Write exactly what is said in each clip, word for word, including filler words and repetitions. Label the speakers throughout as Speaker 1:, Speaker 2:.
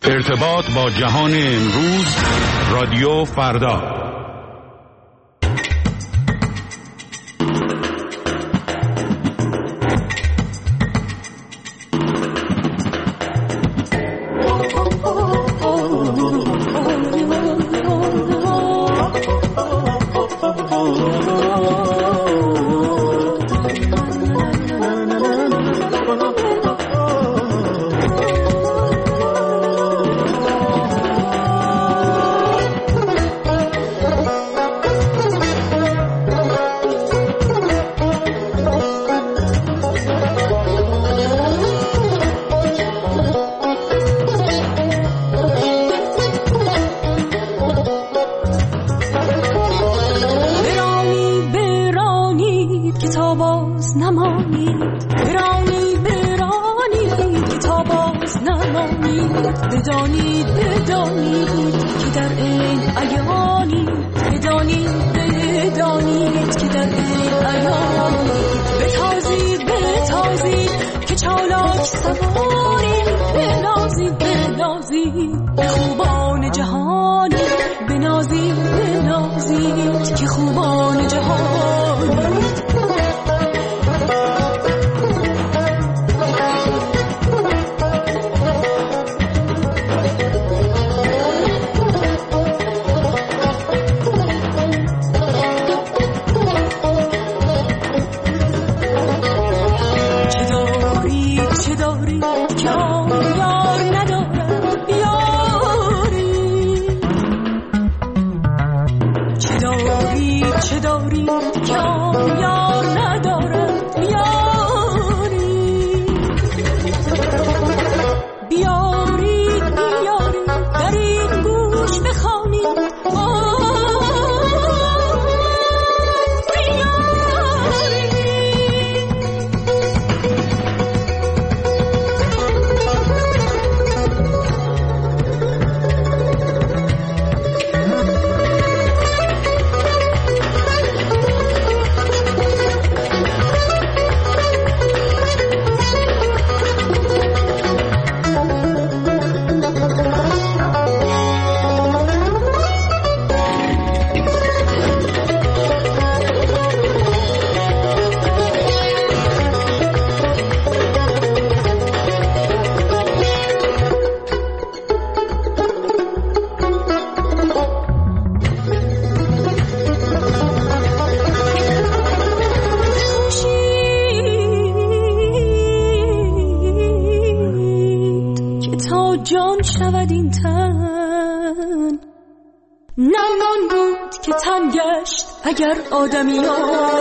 Speaker 1: ارتباط با جهان امروز، رادیو فردا.
Speaker 2: اگر آدمی ها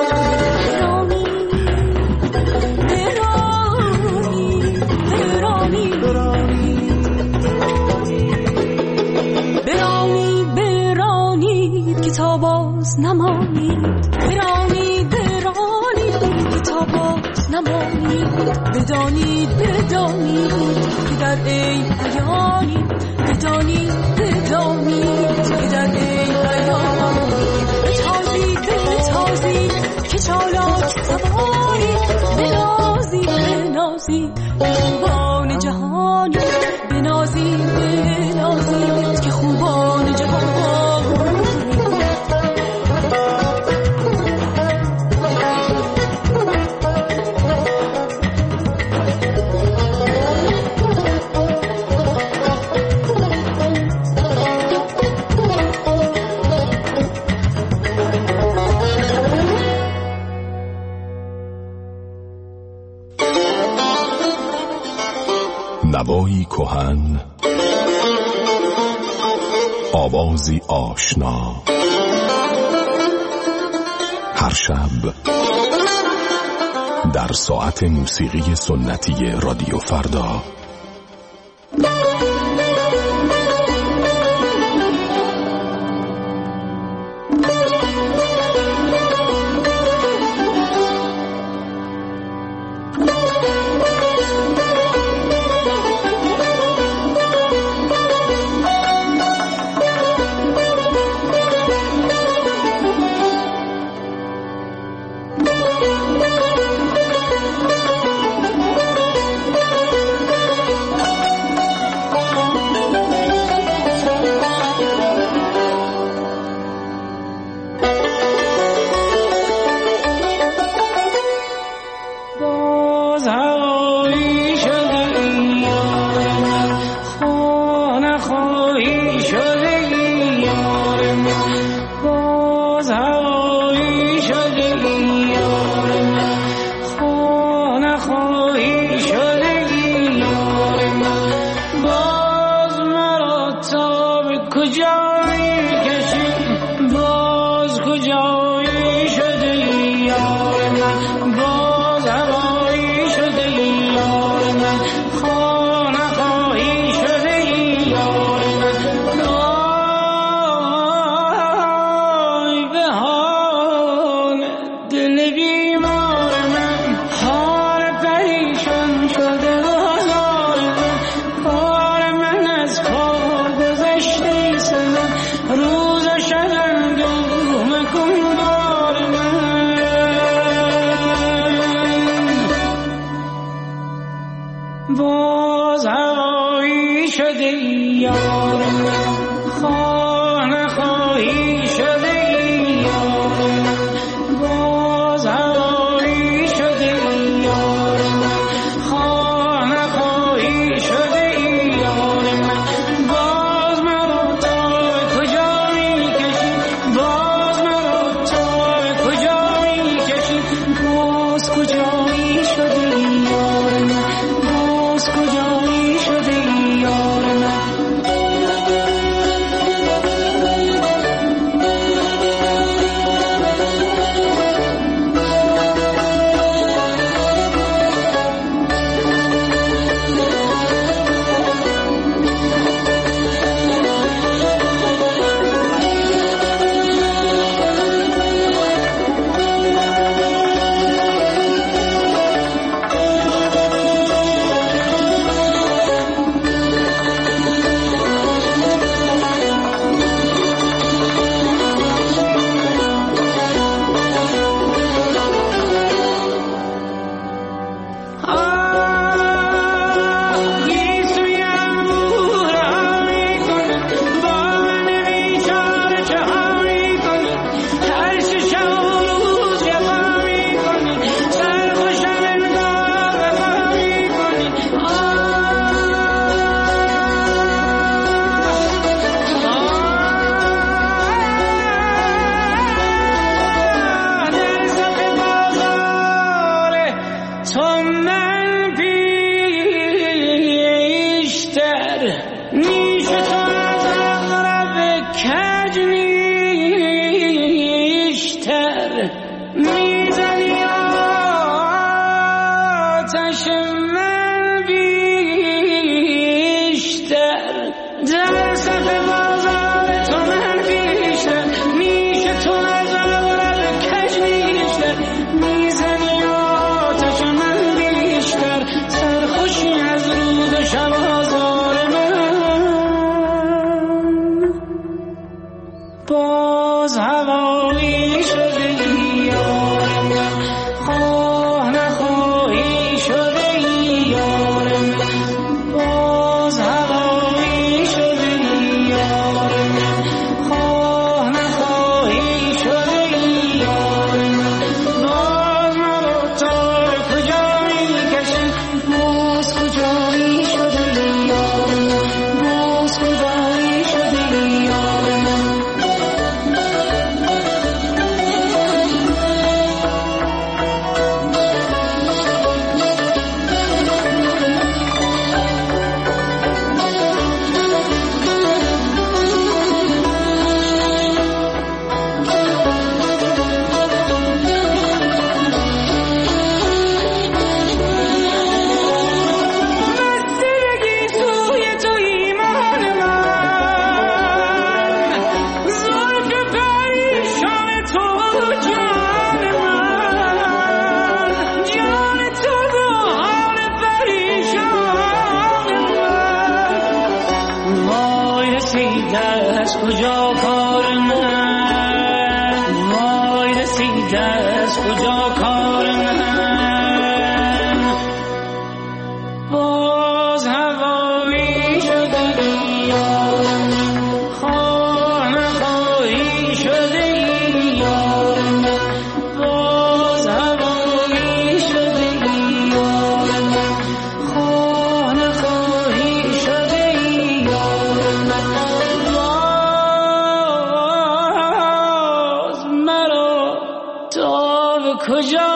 Speaker 2: برانی برانی برانی برانی برانی کتاب باز نمانید برانی برانی کتاب باز نمانید بدانید بدانید که در ای عیانی بدانید بدانید که در ای عیانی تازی که چالاک سواری بنازی بنازی خوبان جهانی بنازی بنازی که خوبان جهانی
Speaker 3: نوایی کهن، آوازی آشنا، هر شب در ساعت موسیقی سنتی رادیو فردا.
Speaker 4: کجایی کشی باز کجایی شده یار من باز هوایی شده یار من خانه خواهی شده یار من آی به حال دل بیمار من حال پریشان شده بازار من کار من از کار گذشته سنم روز و شبم دوم کن بار من باز هوایی شده یار من خانه خواهی شده یار من باز هوایی شده یار من خانه خواهی شده یار من باز مرا تا کجا میکشی باز مرا تا کجا میکشی باز کجایی شده یار من باز کجایی شده یار من باز هوایی شده یار من خواه نخواهی شده یار من باز هوایی شده یار من خواه نخواهی شده یار من باز مرا تا کجا میکشی باز کجایی شده یار من باز کجایی شده یار من از کجا کار من وای رسید از کجا کار من باز هوایی شده یار من خواه نخواهی شده یار من باز هوایی شده یار من خواه نخواهی شده یار من کجا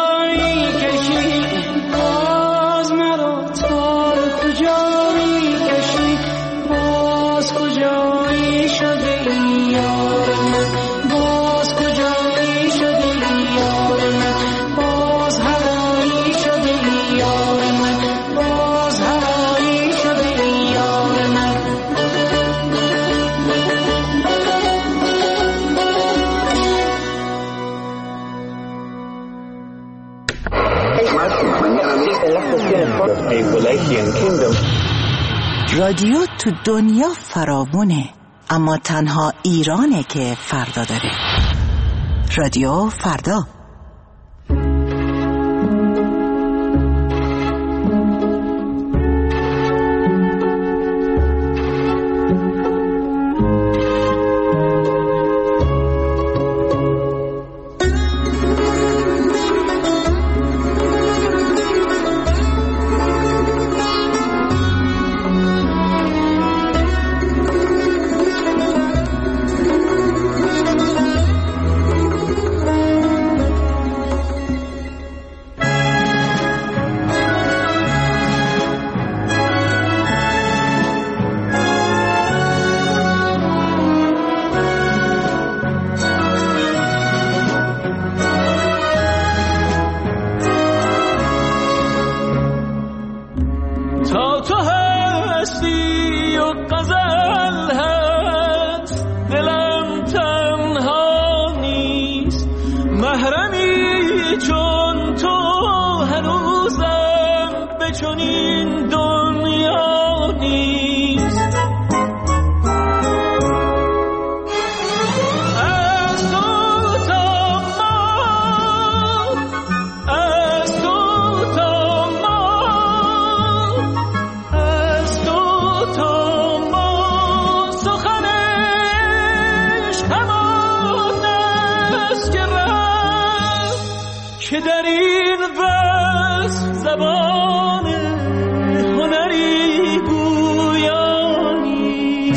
Speaker 5: رادیو تو دنیا فراوونه، اما تنها ایرانه که فردا داره. رادیو فردا.
Speaker 4: که در این وصف زبان هنری گویانی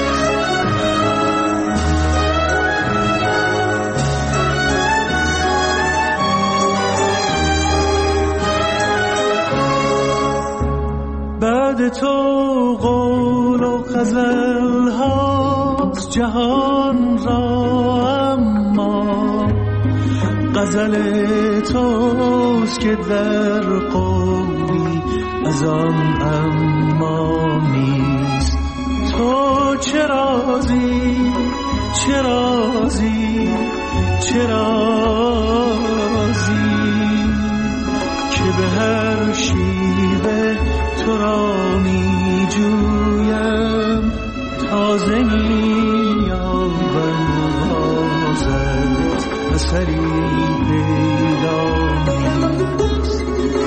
Speaker 4: بعد تو قول و غزل هاست جهان را، اما غزل توست که در قولی از آن اما نیست. تو چه رازی چه رازی چه رازی که به هر شیوه تو را می جویم، تازه می یابم بازت اثری پیدا نیست.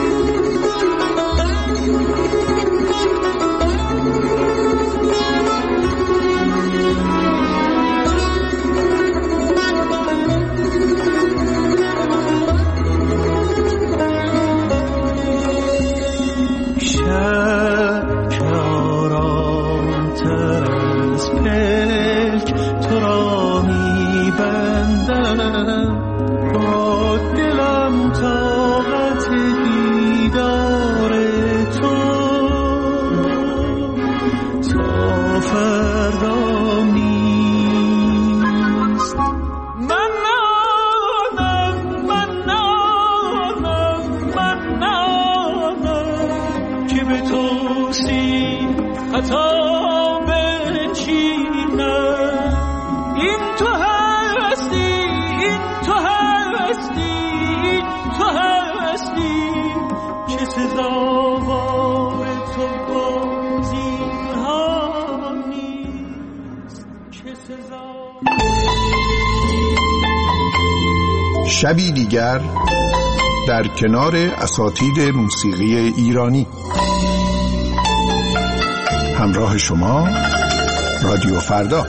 Speaker 4: شب که آرام‌تر از پلک تو را می بندم، با دلم طاقت دیدار تو تا فردا نیست. من نانم من نانم من نانم که به توصیل خطا بنشینم. این تو هستی این تو هستی این تو هستی که سزاوار تو گزین‌ها نیست که سزاوار.
Speaker 6: شبی دیگر در کنار اساتید موسیقی ایرانی. همراه شما رادیو فردا.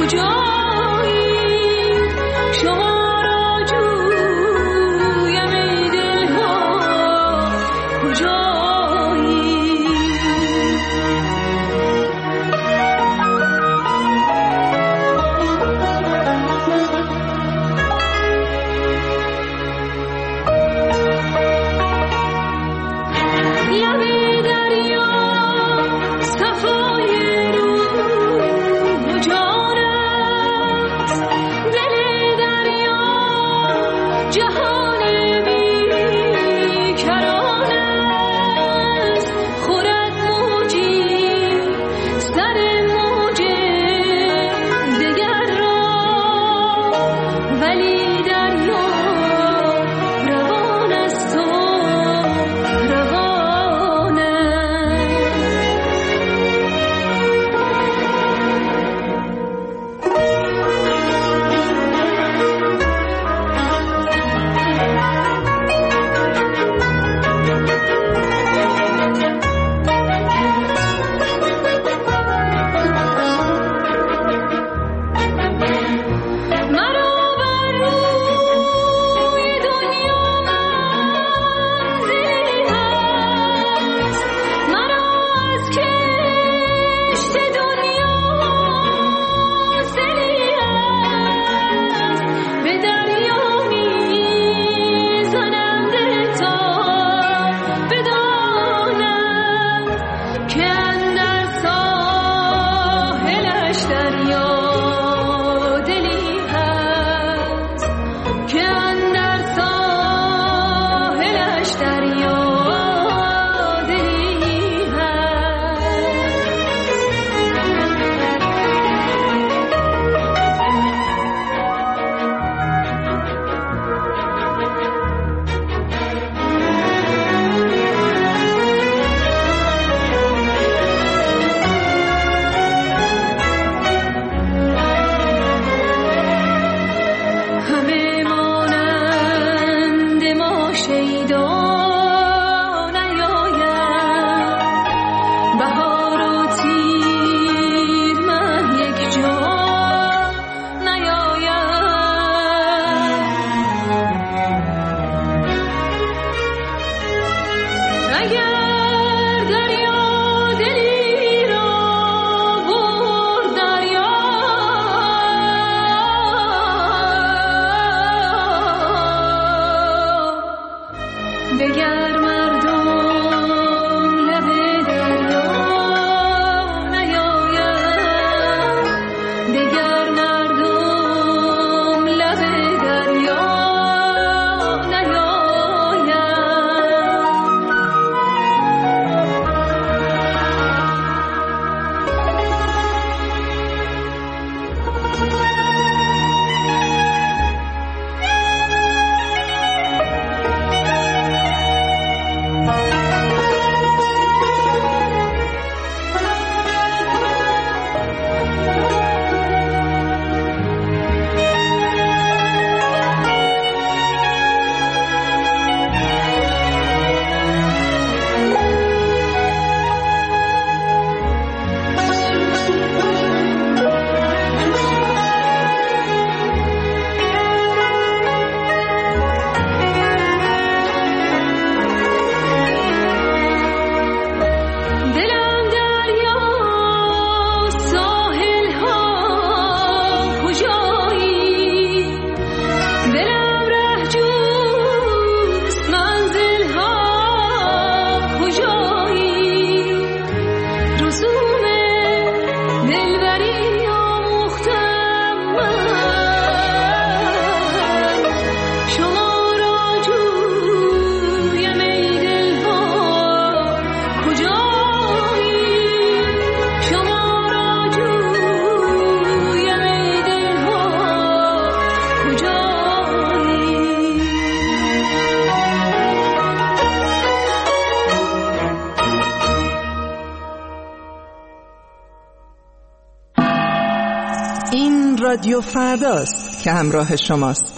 Speaker 7: رادیو فرداست که همراه شماست.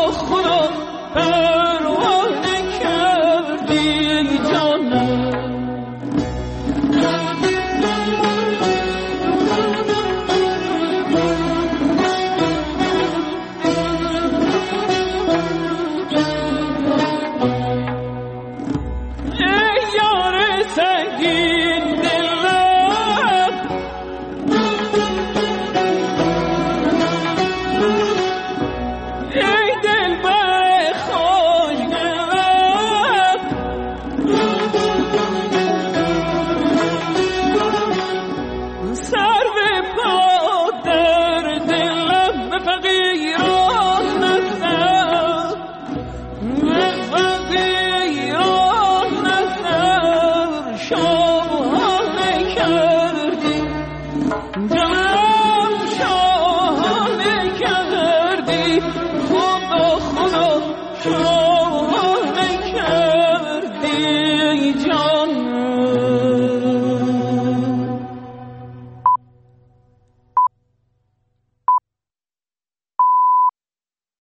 Speaker 4: خدا پروانه کردی جانم. Oh